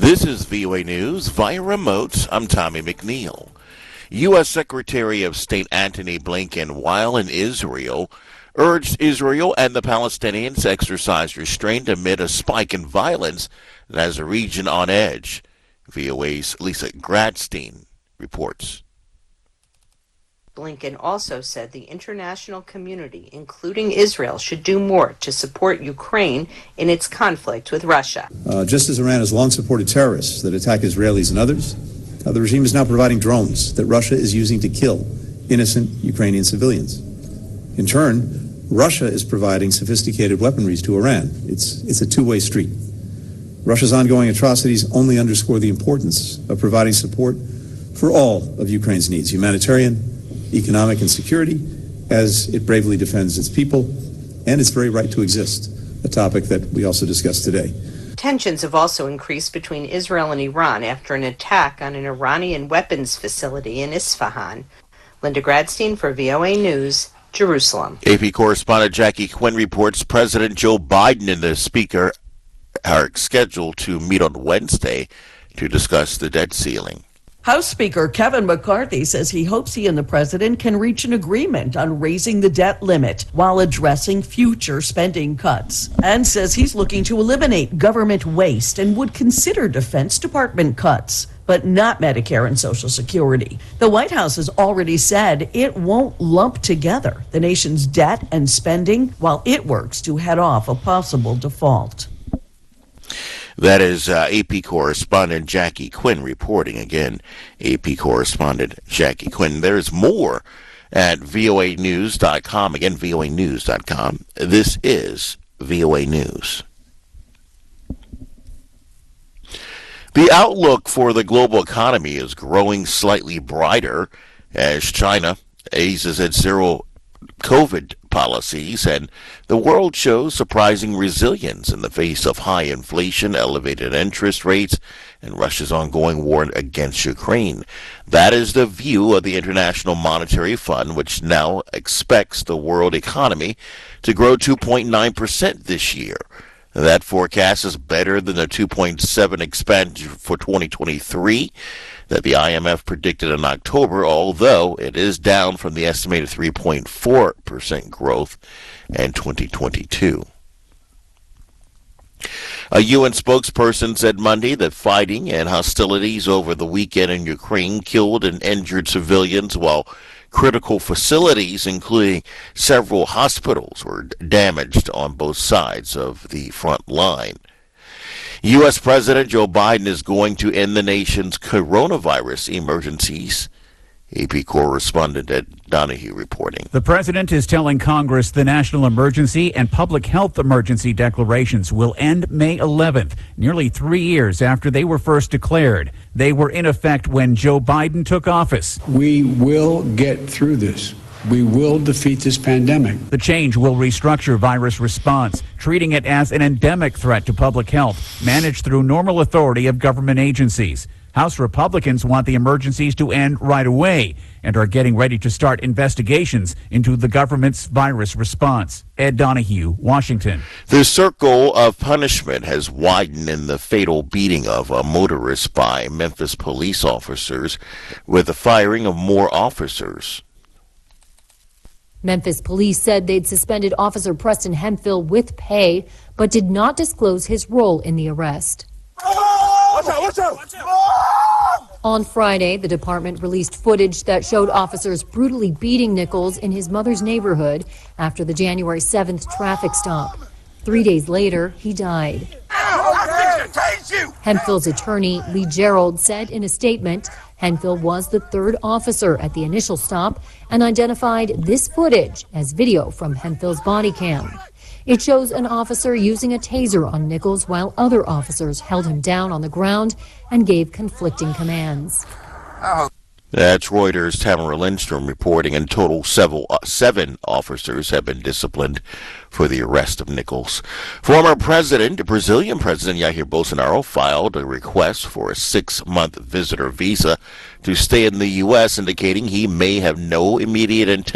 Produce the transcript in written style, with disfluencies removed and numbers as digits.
This is VOA News via remote. I'm Tommy McNeil. U.S. Secretary of State Antony Blinken, while in Israel, urged Israel and the Palestinians to exercise restraint amid a spike in violence that has the region on edge. VOA's Lisa Gradstein reports. Blinken also said the international community, including Israel, should do more to support Ukraine in its conflict with Russia. Just as Iran has long supported terrorists that attack Israelis and others, the regime is now providing drones that Russia is using to kill innocent Ukrainian civilians. In turn, Russia is providing sophisticated weaponry to Iran. It's a two-way street. Russia's ongoing atrocities only underscore the importance of providing support for all of Ukraine's needs, humanitarian, economic, and security, as it bravely defends its people and its very right to exist, a topic that we also discussed today. Tensions have also increased between Israel and Iran after an attack on an Iranian weapons facility in Isfahan. Linda Gradstein for VOA News, Jerusalem. AP correspondent Jackie Quinn reports President Joe Biden and the Speaker are scheduled to meet on Wednesday to discuss the debt ceiling. House Speaker Kevin McCarthy says he hopes he and the president can reach an agreement on raising the debt limit while addressing future spending cuts, and says he's looking to eliminate government waste and would consider Defense Department cuts, but not Medicare and Social Security. The White House has already said it won't lump together the nation's debt and spending while it works to head off a possible default. That is AP correspondent Jackie Quinn reporting. Again, AP correspondent Jackie Quinn. There's more at voanews.com. Again, voanews.com. This is VOA News. The outlook for the global economy is growing slightly brighter as China eases its zero COVID policies, and the world shows surprising resilience in the face of high inflation, elevated interest rates, and Russia's ongoing war against Ukraine. That is the view of the International Monetary Fund, which now expects the world economy to grow 2.9% this year. That forecast is better than the 2.7% expansion for 2023 that the IMF predicted in October, although it is down from the estimated 3.4% growth in 2022. A UN spokesperson said Monday that fighting and hostilities over the weekend in Ukraine killed and injured civilians, while critical facilities, including several hospitals, were damaged on both sides of the front line. U.S. President Joe Biden is going to end the nation's coronavirus emergencies. AP correspondent Ed Donahue reporting. The president is telling Congress the national emergency and public health emergency declarations will end May 11th, nearly 3 years after they were first declared. They were in effect when Joe Biden took office. We will get through this. We will defeat this pandemic. The change will restructure virus response, treating it as an endemic threat to public health, managed through normal authority of government agencies. House Republicans want the emergencies to end right away and are getting ready to start investigations into the government's virus response. Ed Donahue, Washington. The circle of punishment has widened in the fatal beating of a motorist by Memphis police officers, with the firing of more officers. Memphis police said they'd suspended Officer Preston Hemphill with pay, but did not disclose his role in the arrest. Watch out! On Friday, the department released footage that showed officers brutally beating Nichols in his mother's neighborhood after the January 7th traffic stop. 3 days later, he died. Hemphill's attorney, Lee Gerald, said in a statement, Hemphill was the third officer at the initial stop and identified this footage as video from Hemphill's body cam. It shows an officer using a taser on Nichols while other officers held him down on the ground and gave conflicting commands. That's Reuters' Tamara Lindstrom reporting. In total, seven officers have been disciplined for the arrest of Nichols. Former Brazilian President Jair Bolsonaro filed a request for a 6-month visitor visa to stay in the U.S., indicating he may have no immediate intention